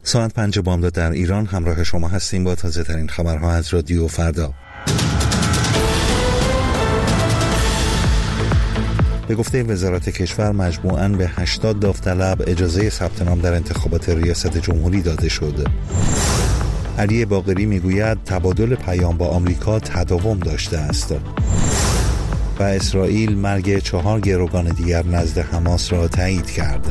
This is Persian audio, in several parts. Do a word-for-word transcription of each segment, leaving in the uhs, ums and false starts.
ساعت پنج بامداد در ایران همراه شما هستیم با تازه ترین خبرها از رادیو فردا. به گفته وزارت کشور مجموعاً به هشتاد داوطلب اجازه ثبت نام در انتخابات ریاست جمهوری داده شد. علی باقری میگوید تبادل پیام با آمریکا تداوم داشته است. و اسرائیل مرگ چهار گروگان دیگر نزد حماس را تایید کرد.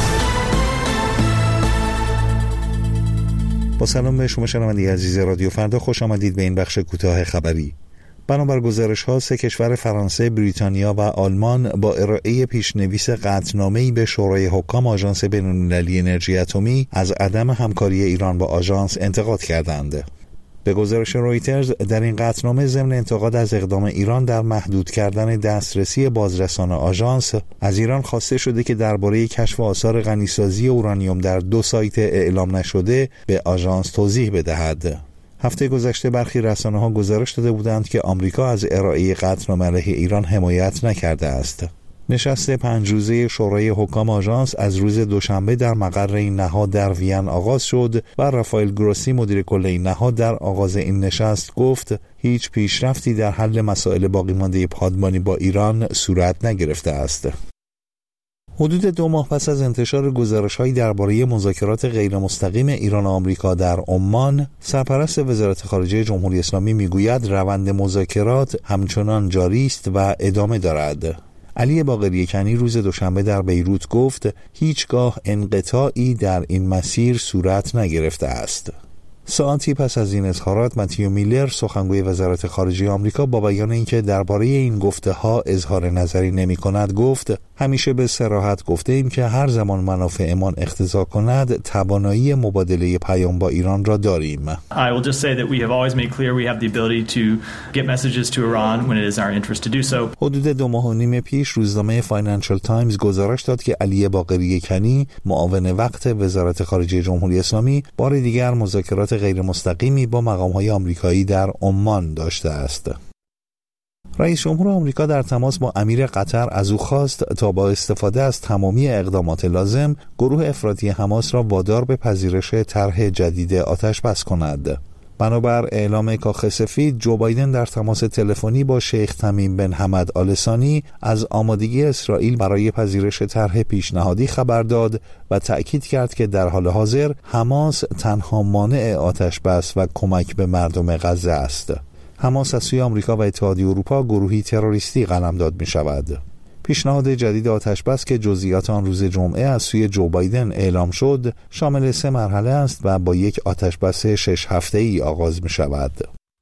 با سلام به شما شنونده عزیز رادیو فردا، خوش آمدید به این بخش کوتاه خبری. بنابر گزارش‌ها سه کشور فرانسه، بریتانیا و آلمان با ارائه پیشنویس قطعنامه‌ای به شورای حکام آژانس بین‌المللی انرژی اتمی از عدم همکاری ایران با آژانس انتقاد کردند. به گزارش رویترز در این قطعنامه ضمن انتقاد از اقدام ایران در محدود کردن دسترسی بازرسان آژانس از ایران خواسته شده که درباره کشف آثار غنیسازی اورانیوم در دو سایت اعلام نشده به آژانس توضیح بدهد. هفته گذشته برخی رسانه‌ها گزارش داده بودند که آمریکا از ارائه قطعنامه علیه ایران حمایت نکرده است. نشست پنج روزه شورای حکام آژانس از روز دوشنبه در مقر این نهاد در وین آغاز شد و رافائل گروسی مدیر کل این نهاد در آغاز این نشست گفت هیچ پیشرفتی در حل مسائل باقی مانده پادمانی با ایران صورت نگرفته است. حدود دو ماه پس از انتشار گزارش‌هایی درباره مذاکرات غیر مستقیم ایران و آمریکا در عمان، سرپرست وزارت خارجه جمهوری اسلامی میگوید روند مذاکرات همچنان جاری است و ادامه دارد. علی باقری کنی روز دوشنبه در بیروت گفت هیچگاه انقطاعی در این مسیر صورت نگرفته است. ساعتی پس از این اظهارات متیو میلر سخنگوی وزارت خارجه آمریکا با بیان اینکه درباره این گفته ها اظهار نظری نمی کند گفت همیشه به صراحت گفته ایم که هر زمان منافعمان اقتضا کند توانایی مبادله پیام با ایران را داریم. I will just say that we have always made clear we have the ability to get messages to Iran when it is our interest to do so. حدود دو ماه و نیم پیش روزنامه فاینانشال تایمز گزارش داد که علی باقری کنی معاون وقت وزارت خارجه جمهوری اسلامی بار دیگر مذاکرات غیر مستقیمی با مقام‌های آمریکایی در عمان داشته است. رئیس جمهور آمریکا در تماس با امیر قطر از او خواست تا با استفاده از تمامی اقدامات لازم گروه افراطی حماس را وادار به پذیرش طرح جدید آتش بس کند. بنابر اعلام کاخ سفید، جو بایدن در تماس تلفنی با شیخ تمیم بن حمد آل ثانی از آمادگی اسرائیل برای پذیرش طرح پیشنهادی خبر داد و تأکید کرد که در حال حاضر حماس تنها مانع آتش بس و کمک به مردم غزه است. حماس از سوی آمریکا و اتحادیه اروپا گروهی تروریستی قلمداد می شود. پیشنهاد جدید آتش بس که جزئیات آن روز جمعه از سوی جو بایدن اعلام شد شامل سه مرحله است و با یک آتش بس شش هفته‌ای آغاز می شود.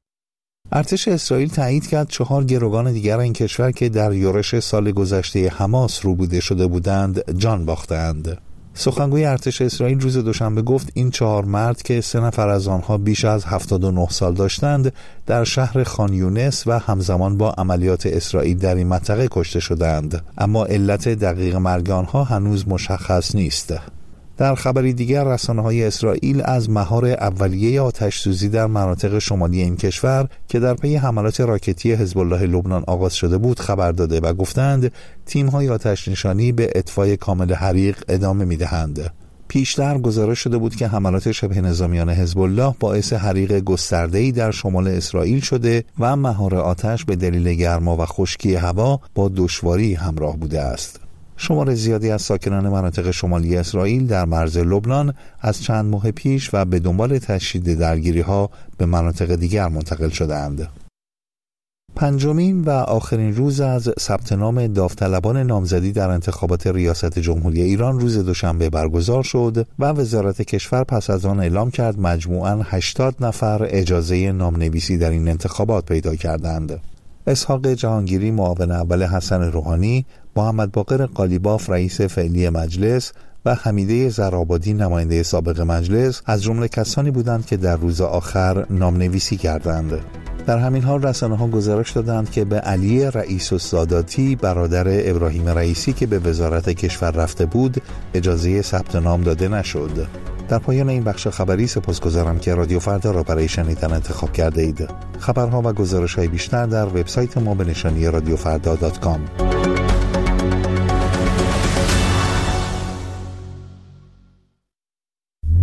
ارتش اسرائیل تایید کرد چهار گروگان دیگر این کشور که در یورش سال گذشته حماس روبوده شده بودند جان باختند. سخنگوی ارتش اسرائیل روز دوشنبه گفت این چهار مرد که سه نفر از آنها بیش از هفتاد و نه سال داشتند در شهر خان یونس و همزمان با عملیات اسرائیل در این منطقه کشته شدند، اما علت دقیق مرگ آنها هنوز مشخص نیست. در خبری دیگر رسانه‌های اسرائیل از مهار اولیه آتش‌سوزی در مناطق شمالی این کشور که در پی حملات راکتی حزب الله لبنان آغاز شده بود خبر داده و گفتند تیم‌های آتش‌نشانی به اطفای کامل حریق ادامه می‌دهند. پیشتر گزارش شده بود که حملات شبه نظامیان حزب الله باعث حریق گسترده‌ای در شمال اسرائیل شده و مهار آتش به دلیل گرما و خشکی هوا با دشواری همراه بوده است. شمار زیادی از ساکنان مناطق شمالی اسرائیل در مرز لبنان از چند ماه پیش و به دنبال تشدید درگیری‌ها به مناطق دیگر منتقل شدند. پنجمین و آخرین روز از ثبت نام داوطلبان نامزدی در انتخابات ریاست جمهوری ایران روز دوشنبه برگزار شد و وزارت کشور پس از آن اعلام کرد مجموعاً هشتاد نفر اجازه نامنویسی در این انتخابات پیدا کردند. اسحاق جهانگیری معاون اول حسن روحانی، محمد باقر قالیباف رئیس فعلی مجلس و حمیده زرآبادی نماینده سابق مجلس از جمله کسانی بودند که در روز آخر نامنویسی کردند. در همین حال رسانه‌ها گزارش دادند که به علی رئیس الساداتی برادر ابراهیم رئیسی که به وزارت کشور رفته بود اجازه ثبت نام داده نشد. در پایان این بخش خبری سپاسگزارم که رادیو فردا را برای شنیدن انتخاب کرده اید. خبرها و گزارش‌های بیشتر در وبسایت ما به نشانی رادیو فردا دات کام.